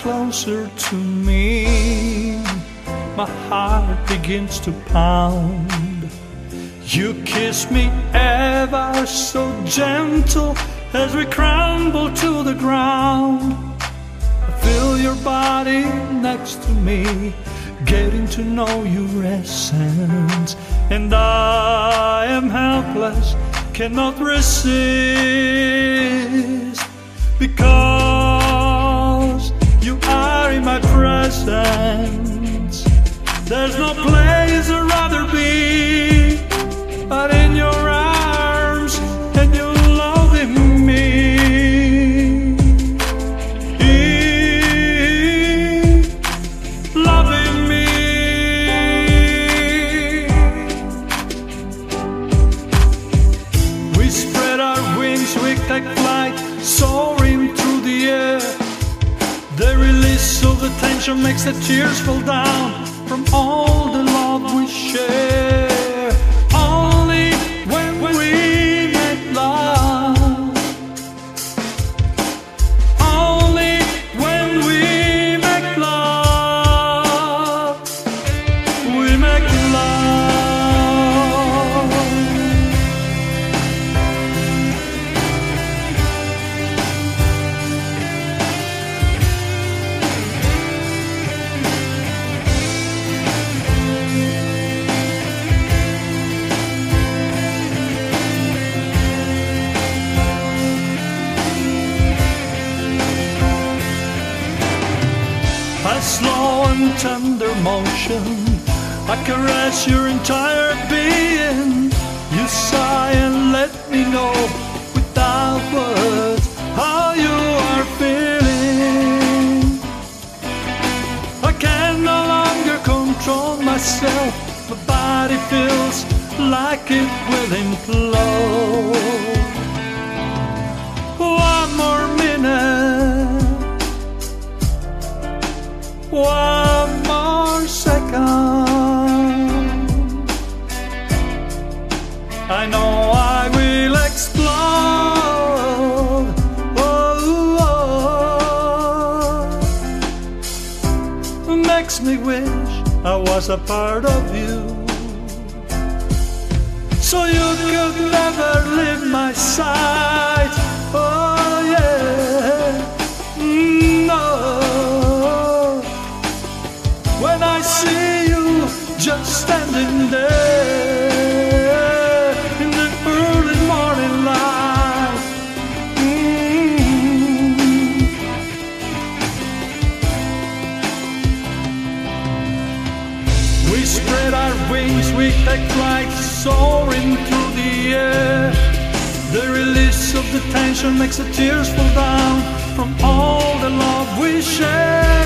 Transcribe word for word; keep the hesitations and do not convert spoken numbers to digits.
closer to me, my heart begins to pound. You kiss me ever so gentle as we crumble to the ground. I feel your body next to me, getting to know your essence, and I am helpless, cannot resist, because you are in my presence. There's no place I'd rather be but in your arms and your loving me. Loving me. We spread our wings, we take flight, soaring through the air. The release of the tension makes the tears fall down from all the love we share. Only when we make love, only when we make love, we make love. A slow and tender motion, I caress your entire being. You sigh and let me know without words how you are feeling. I can no longer control myself, my body feels like it will implode. One more minute, one more second, I know I will explode. Oh, oh. Makes me wish I was a part of you, so you could never leave my side. Oh yeah, no. When I see you just standing there in the early morning light, mm-hmm. We spread our wings, we take flight, soaring through the air. The release of the tension makes the tears fall down from all the love we share.